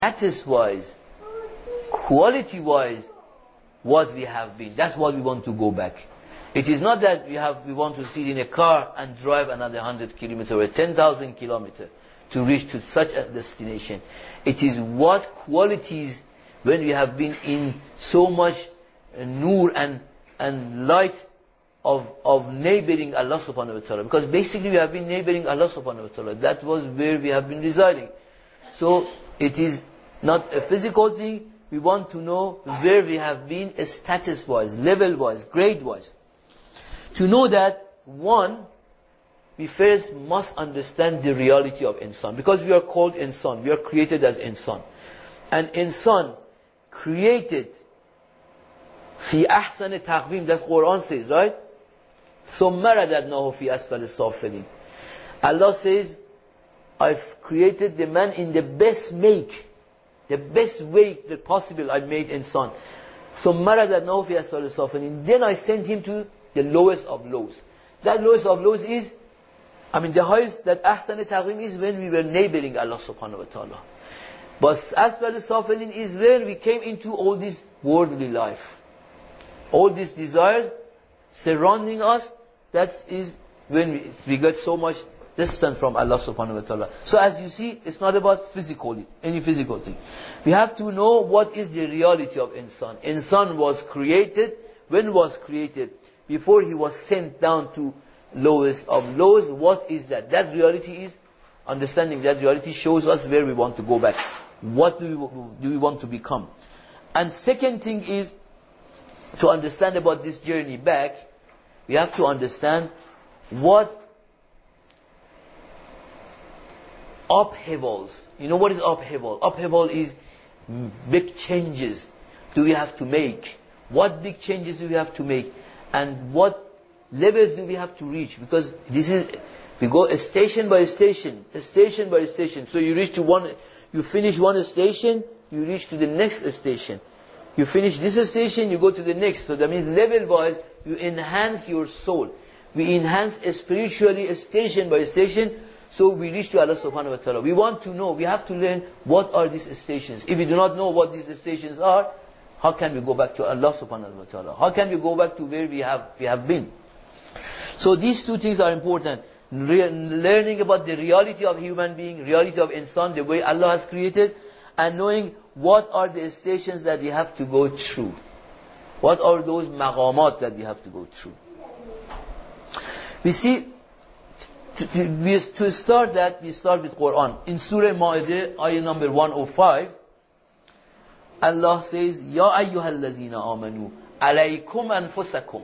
status-wise, quality-wise, what we have been. That's what we want to go back. It is not that we want to sit in a car and drive another 100 kilometers or 10,000 kilometers to reach to such a destination. It is what qualities when we have been in so much nur and light of neighboring Allah subhanahu wa ta'ala. Because basically we have been neighboring Allah subhanahu wa ta'ala. That was where we have been residing. So it is not a physical thing. We want to know where we have been status-wise, level-wise, grade-wise. To know that, one, we first must understand the reality of insan. Because we are called insan. We are created as insan. And insan created fi ahsan taqvim. That's what Quran says, right? ثُمَّ رَدَدْنَاهُ فِي أَسْفَلِ السَّافِلِينَ. Allah says, I've created the man in the best make. The best way that possible I made insan. ثُمَّ رَدَدْنَاهُ فِي أَسْفَلِ السَّافِلِينَ. Then I sent him to the lowest of lows. That lowest of lows is, the highest, that ahsan taqvim is when we were neighboring Allah subhanahu wa ta'ala. But asfal safilin is where we came into all this worldly life. All these desires surrounding us, that is when we get so much distant from Allah subhanahu wa ta'ala. So as you see, it's not about any physical thing. We have to know what is the reality of insan. Insan was created, when was created? Before he was sent down to lowest of lows. What is that? That reality is, understanding that reality shows us where we want to go back. What do we want to become? And second thing is, to understand about this journey back, we have to understand what upheavals. You know what is upheaval? Upheaval is big changes do we have to make. What big changes do we have to make? And what levels do we have to reach? Because we go station by station. So you reach to one, you finish one station, you reach to the next station. You finish this station, you go to the next. So that means level-wise, you enhance your soul. We enhance spiritually station by station, so we reach to Allah subhanahu wa ta'ala. We want to know, we have to learn what are these stations. If we do not know what these stations are, how can we go back to Allah subhanahu wa ta'ala? How can we go back to where we have been? So these two things are important. Learning about the reality of human being, reality of insan, the way Allah has created, and knowing what are the stations that we have to go through. What are those maqamat that we have to go through? We see, to start that, we start with Quran. In Surah Ma'idah, ayah number 105, Allah says, Ya ayyuhal lazina amanu, alaykum anfusakum.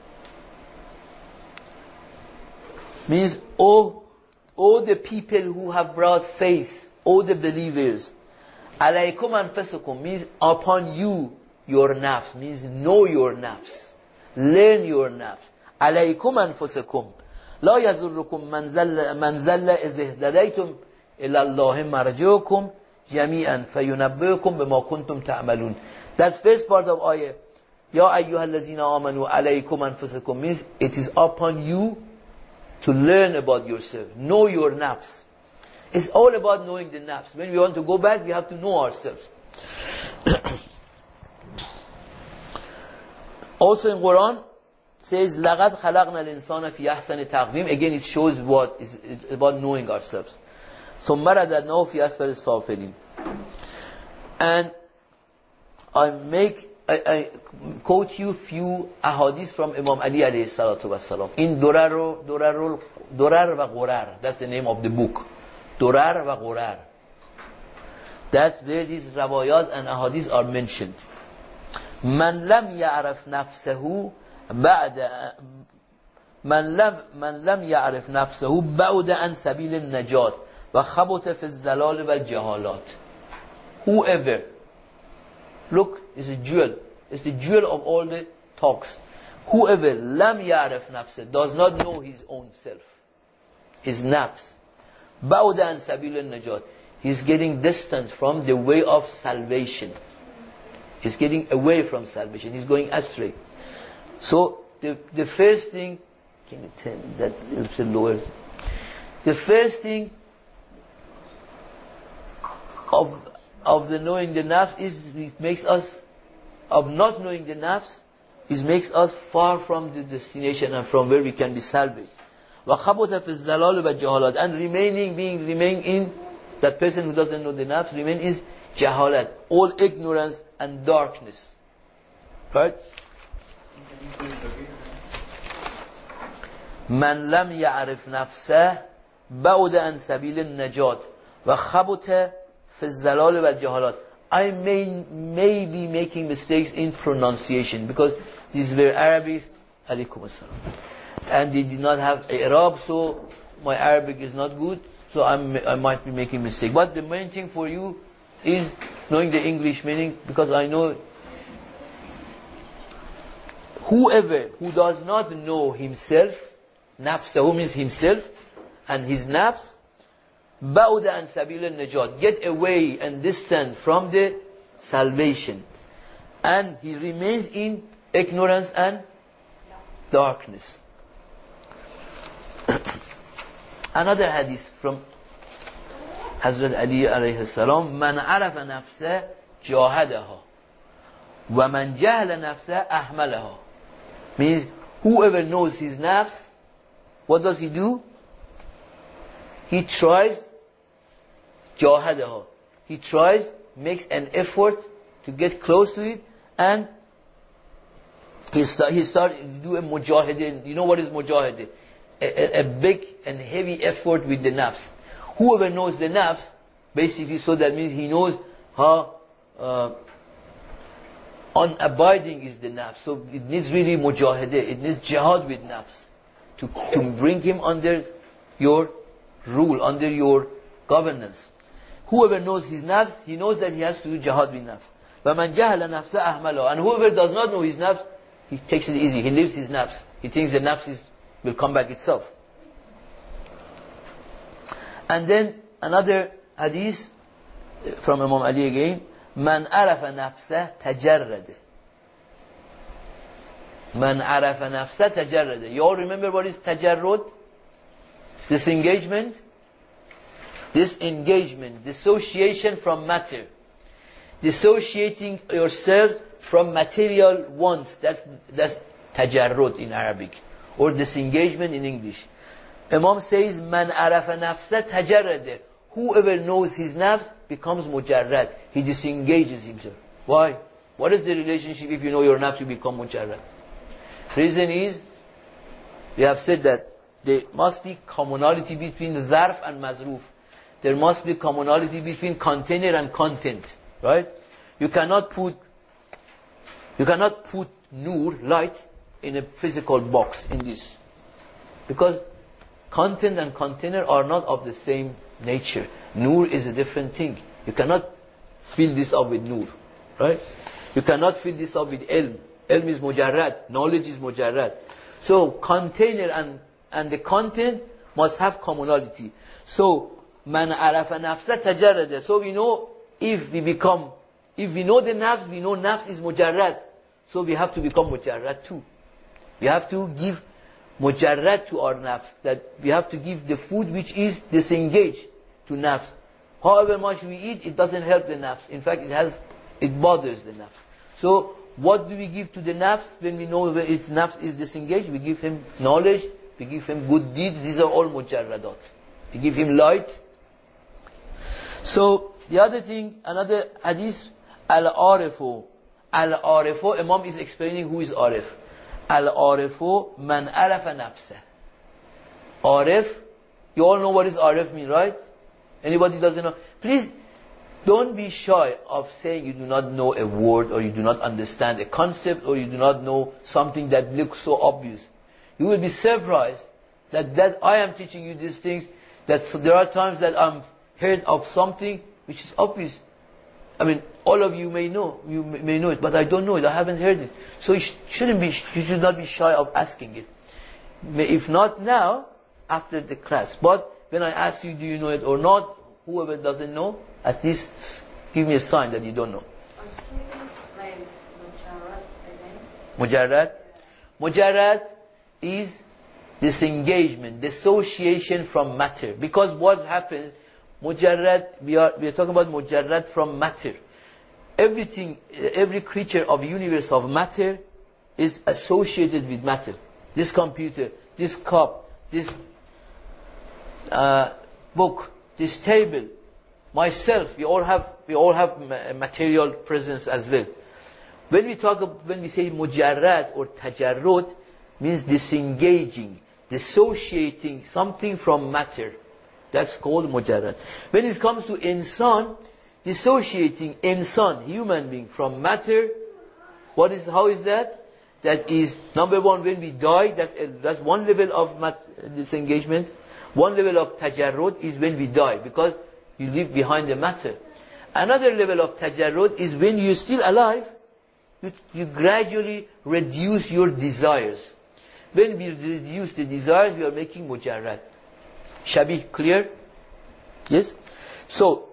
Means, oh the people who have brought faith, oh the believers. Alaykum anfusakum means upon you, your nafs. Means know your nafs. Learn your nafs. Alaykum anfusakum. La yazurrukum man zalla iz ihtadaytum ila Allahi marji'ukum jami'an fayunabbi'ukum bima kuntum ta'malun. That first part of ayah, Ya ayyuhal lazina amanu alaykum anfusakum, means it is upon you to learn about yourself. Know your nafs. It's all about knowing the nafs. When we want to go back, we have to know ourselves. Also in Quran, says, لَقَدْ خَلَقْنَا الْإِنسَانَ فِي أَحْسَنِ تَقْوِيمٍ. Again, it shows what it's about knowing ourselves. ثُمَّ رَدَدْنَاهُ فِي أَسْفَلِ السَّافِلِينَ. And I quote you few ahadith from Imam Ali alayhi salatu wasalam. In Durar wa Qurar. That's the name of the book. Durar wa Qurar. That's where these rawayat and ahadith are mentioned. Man lam ya'rif nafsahu ba'da man lam ya'rif nafsahu ba'da an sabil an-najat wa khabata fi az-zalal wal jahalat. Whoever, look, it's a jewel. It's the jewel of all the talks. Whoever lam ya'rif nafsahu, does not know his own self, his nafs, ba'da an sabil an-najat, he's getting distant from the way of salvation. He's getting away from salvation. He's going astray. So the first thing, can you tell me that a little lower? The first thing of of the knowing the nafs is, it makes us, of not knowing the nafs, it makes us far from the destination and from where we can be salvaged. وَخَبُتَ فِي الزَّلَالِ وَالْجَهَالَاتِ, and remain in, that person who doesn't know the nafs, remain is jahalat, all ignorance and darkness. Right? مَنْ لَمْ يَعْرِفْ نَفْسَهُ بَعُدَ عَنْ سَبِيلِ النَّجَاةِ وَخَبُتَ فِي الزَّلَالِ وَالْجَهَالَاتِ. I may be making mistakes in pronunciation, because these were Arabic, alaykum assalam, and they did not have Arab, so my Arabic is not good, so I might be making mistakes. But the main thing for you is knowing the English meaning, because I know whoever who does not know himself, nafsahu means himself, and his nafs, ba'uda an sabil al-najat, get away and distant from the salvation, and he remains in ignorance and darkness. Another hadith from Hazrat Ali alayhi salam, man arafa nafsa jahadaha wa man jahla nafsa ahmalaha, means whoever knows his nafs, what does he do? He tries, jahadaha, he tries, makes an effort to get close to it, and he started to do a mujahideen. You know what is mujahideen? A big and heavy effort with the nafs. Whoever knows the nafs, basically, so that means he knows how unabiding is the nafs. So it needs really mujahideen. It needs jihad with nafs to bring him under your rule, under your governance. Whoever knows his nafs, he knows that he has to do jihad with nafs. وَمَنْ جَهَلَ نَفْسَ أَحْمَلَهُ, and whoever does not know his nafs, he takes it easy. He lives his nafs. He thinks the nafs will come back itself. And then another hadith from Imam Ali again, مَنْ عَرَفَ نَفْسَهُ تَجَرَّدَ. مَنْ عَرَفَ نَفْسَهُ تَجَرَّدَ. You all remember what is tajarrud? Disengagement. Disengagement, dissociation from matter. Dissociating yourselves from material wants. That's tajarrud in Arabic, or disengagement in English. Imam says, man arafa nafsa tajarrada. Whoever knows his nafs becomes mujarrad. He disengages himself. Why? What is the relationship if you know your nafs, you become mujarrad? Reason is, we have said that there must be commonality between zarf and mazruf. There must be commonality between container and content. Right? You cannot put nur, light, in a physical box in this. Because content and container are not of the same nature. Nur is a different thing. You cannot fill this up with nur. Right? You cannot fill this up with ilm. Ilm is mujarrad. Knowledge is mujarrad. So container and the content must have commonality. So man arafa nafsa tajarrada. So we know if we know the nafs, we know nafs is mujarrad. So we have to become mujarrad too. We have to give mujarrad to our nafs. That we have to give the food which is disengaged to nafs. However much we eat, it doesn't help the nafs. In fact, it bothers the nafs. So what do we give to the nafs when we know its nafs is disengaged? We give him knowledge, we give him good deeds. These are all mujarradat. We give him light. So the other thing, another hadith, al-arifu. Al-arifu, Imam is explaining who is arif. Al-arifu man arafa nafsah. Arif, you all know what is arif mean, right? Anybody doesn't know? Please, don't be shy of saying you do not know a word, or you do not understand a concept, or you do not know something that looks so obvious. You will be surprised that I am teaching you these things, that there are times that I'm heard of something which is obvious. I mean, all of you may know it, but I don't know it, I haven't heard it. So you should not be shy of asking it. If not now, after the class. But when I ask you, do you know it or not, whoever doesn't know, at least give me a sign that you don't know. Can you explain Mujarrad Mujarrad? again? Mujarrad is disengagement, dissociation from matter. Because what happens, Mujarrad, we are talking about mujarrad from matter. Everything, every creature of universe of matter is associated with matter. This computer, this cup, this book, this table, myself, we all have material presence as well. When we say mujarrad or tajarrud, means disengaging, dissociating something from matter. That's called mujarrad. When it comes to insan, dissociating insan, human being, from matter, how is that? That is, number one, when we die, that's one level of disengagement. One level of tajarrud is when we die, because you live behind the matter. Another level of tajarrud is when you're still alive, you gradually reduce your desires. When we reduce the desires, we are making mujarrad. Shabih, clear? Yes? So,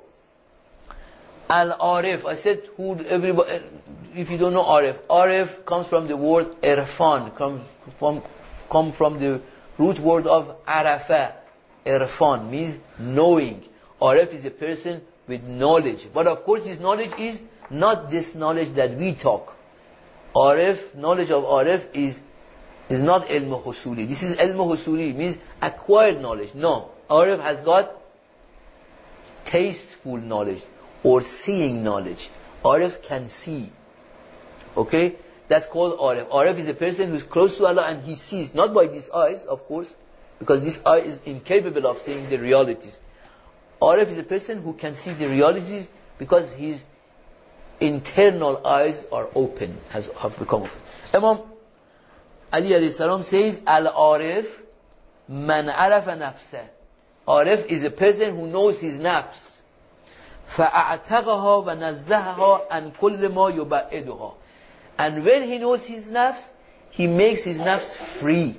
Al-Arif, I said, everybody, if you don't know Arif comes from the word irfan, comes from the root word of arafa. Irfan means knowing. Arif is a person with knowledge. But of course, his knowledge is not this knowledge that we talk. Knowledge of Arif is not ilm husuli. This is ilm husuli, means acquired knowledge. No, Arif has got tasteful knowledge or seeing knowledge. Arif can see. Okay? That's called Arif. Arif is a person who's close to Allah and he sees, not by these eyes, of course, because this eye is incapable of seeing the realities. Arif is a person who can see the realities because his internal eyes are open, have become open. Imam Ali alayhi salam says, Al-Arif man arafa nafsah. Arif is a person who knows his nafs. فَأَعْتَقَهَا وَنَزَّهَهَا عَنْ كُلِّ مَا يُبَعِّدُهَا. And when he knows his nafs, he makes his nafs free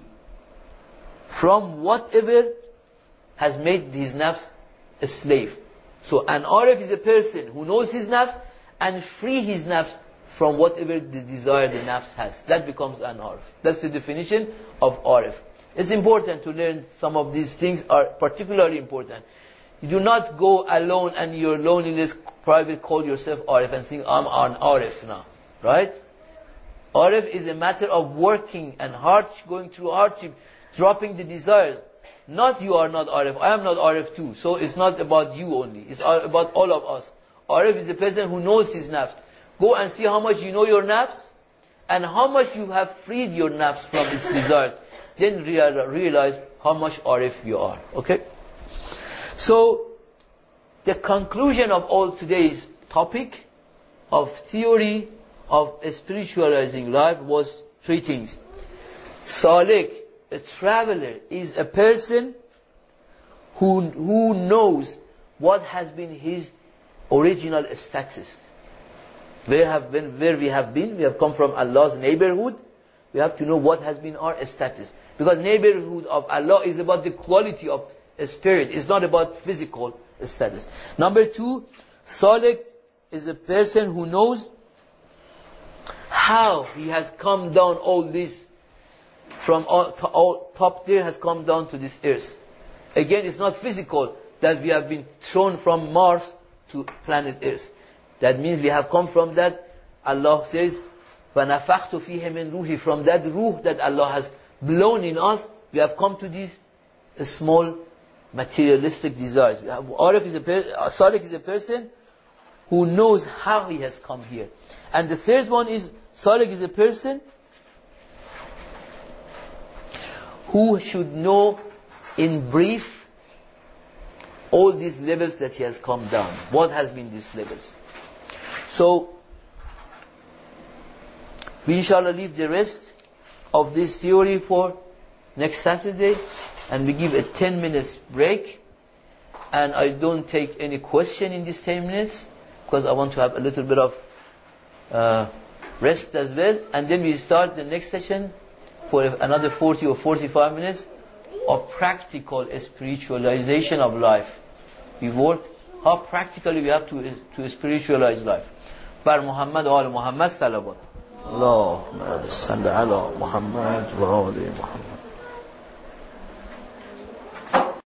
from whatever has made his nafs a slave. So an Arif is a person who knows his nafs and free his nafs from whatever the desire the nafs has. That becomes an Arif. That's the definition of Arif. It's important to learn some of these things, are particularly important. You do not go alone and your loneliness private call yourself Arif and think I'm an Arif now. Right? Arif is a matter of working and going through hardship, dropping the desires. Not you are not Arif, I am not Arif too. So it's not about you only, it's about all of us. Arif is a person who knows his nafs. Go and see how much you know your nafs and how much you have freed your nafs from its desires. Then realize how much Arif you are. Okay? So, the conclusion of all today's topic of theory of spiritualizing life was three things. Salik, a traveler, is a person who knows what has been his original status. Where we have been, we have come from Allah's neighborhood, we have to know what has been our status. Because neighborhood of Allah is about the quality of a spirit, it's not about physical status. Number two, Salik is a person who knows how he has come down all this from all top there has come down to this earth. Again, it's not physical that we have been thrown from Mars to planet Earth. That means we have come from that. Allah says, وَنَفَخْتُ فِيهِ مِنْ رُوحِ. From that ruh that Allah has blown in us, we have come to these small materialistic desires. Salik is a person who knows how he has come here. And the third one is, Salik is a person who should know in brief all these levels that he has come down. What has been these levels? So, we inshallah leave the rest of this theory for next Saturday, and we give a 10 minutes break, and I don't take any question in these 10 minutes because I want to have a little bit of rest as well, and then we start the next session for another 40 or 45 minutes of practical spiritualization of life. We work how practically we have to spiritualize life. Bar Muhammad wa al Muhammad salavat. Allahumma salli ala Muhammad wa ali Muhammad.